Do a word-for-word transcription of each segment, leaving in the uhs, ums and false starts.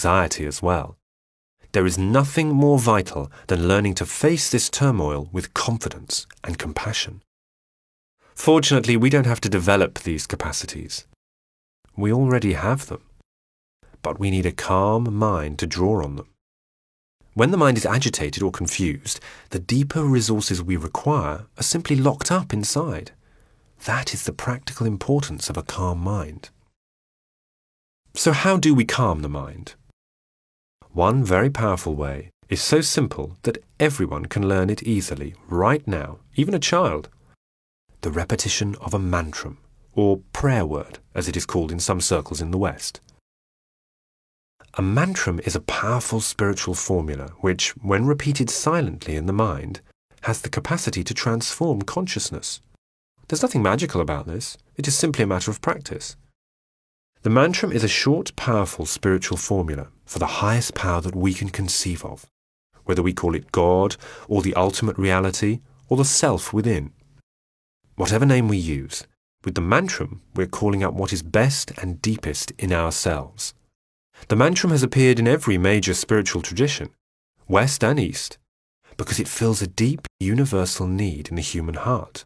anxiety as well. There is nothing more vital than learning to face this turmoil with confidence and compassion. Fortunately, we don't have to develop these capacities. We already have them. But we need a calm mind to draw on them. When the mind is agitated or confused, the deeper resources we require are simply locked up inside. That is the practical importance of a calm mind. So how do we calm the mind? One very powerful way is so simple that everyone can learn it easily, right now, even a child. The repetition of a mantram, or prayer word, as it is called in some circles in the West. A mantram is a powerful spiritual formula which, when repeated silently in the mind, has the capacity to transform consciousness. There's nothing magical about this. It is simply a matter of practice. The mantram is a short, powerful spiritual formula for the highest power that we can conceive of, whether we call it God, or the ultimate reality, or the self within. Whatever name we use, with the mantram we're calling out what is best and deepest in ourselves. The mantram has appeared in every major spiritual tradition, West and East, because it fills a deep, universal need in the human heart.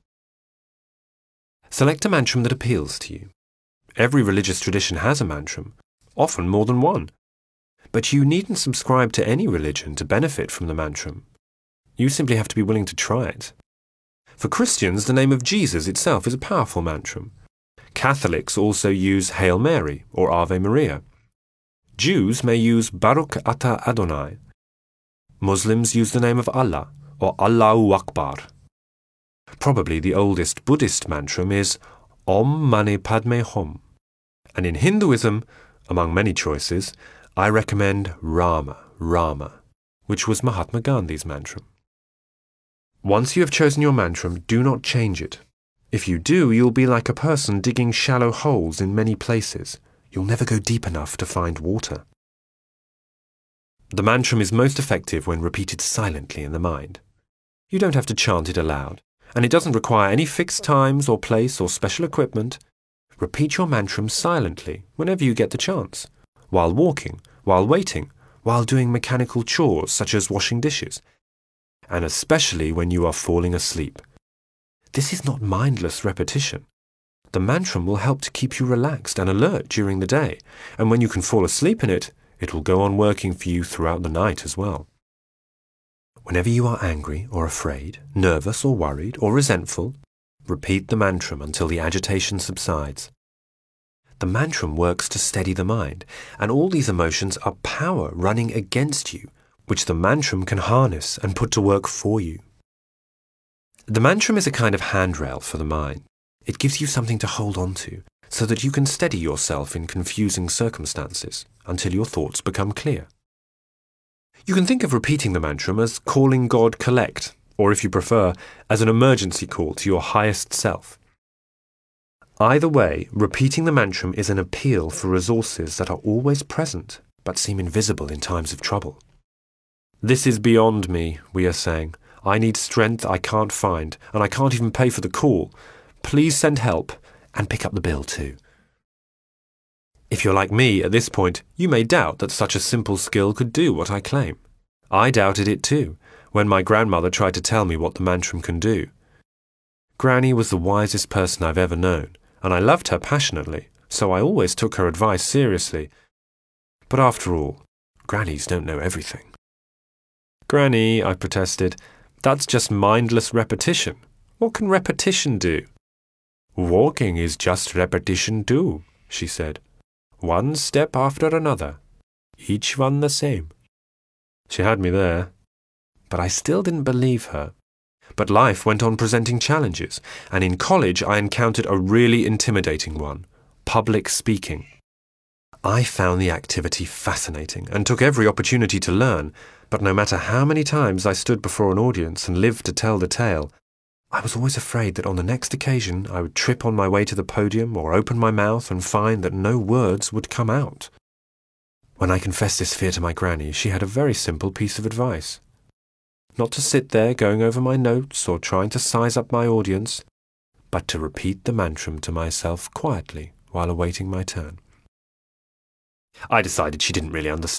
Select a mantram that appeals to you. Every religious tradition has a mantram, often more than one. But you needn't subscribe to any religion to benefit from the mantram. You simply have to be willing to try it. For Christians, the name of Jesus itself is a powerful mantram. Catholics also use Hail Mary or Ave Maria. Jews may use Baruch Atah Adonai. Muslims use the name of Allah or Allahu Akbar. Probably the oldest Buddhist mantram is Om Mani Padme Hum. And in Hinduism, among many choices, I recommend Rama, Rama, which was Mahatma Gandhi's mantram. Once you have chosen your mantram, do not change it. If you do, you'll be like a person digging shallow holes in many places. You'll never go deep enough to find water. The mantram is most effective when repeated silently in the mind. You don't have to chant it aloud, and it doesn't require any fixed times or place or special equipment. Repeat your mantram silently whenever you get the chance, while walking, while waiting, while doing mechanical chores such as washing dishes, and especially when you are falling asleep. This is not mindless repetition. The mantram will help to keep you relaxed and alert during the day, and when you can fall asleep in it, it will go on working for you throughout the night as well. Whenever you are angry or afraid, nervous or worried or resentful, repeat the mantram until the agitation subsides. The mantram works to steady the mind, and all these emotions are power running against you, which the mantram can harness and put to work for you. The mantram is a kind of handrail for the mind. It gives you something to hold on to, so that you can steady yourself in confusing circumstances until your thoughts become clear. You can think of repeating the mantram as calling God collect, or if you prefer, as an emergency call to your highest self. Either way, repeating the mantram is an appeal for resources that are always present but seem invisible in times of trouble. This is beyond me, we are saying. I need strength I can't find, and I can't even pay for the call. Please send help, and pick up the bill too. If you're like me at this point, you may doubt that such a simple skill could do what I claim. I doubted it too, when my grandmother tried to tell me what the mantram can do. Granny was the wisest person I've ever known, and I loved her passionately, so I always took her advice seriously. But after all, grannies don't know everything. Granny, I protested, that's just mindless repetition. What can repetition do? Walking is just repetition too, she said. One step after another, each one the same. She had me there, but I still didn't believe her. But life went on presenting challenges, and in college I encountered a really intimidating one, public speaking. I found the activity fascinating and took every opportunity to learn, but no matter how many times I stood before an audience and lived to tell the tale, I was always afraid that on the next occasion I would trip on my way to the podium or open my mouth and find that no words would come out. When I confessed this fear to my granny, she had a very simple piece of advice. Not to sit there going over my notes or trying to size up my audience, but to repeat the mantram to myself quietly while awaiting my turn. I decided she didn't really understand.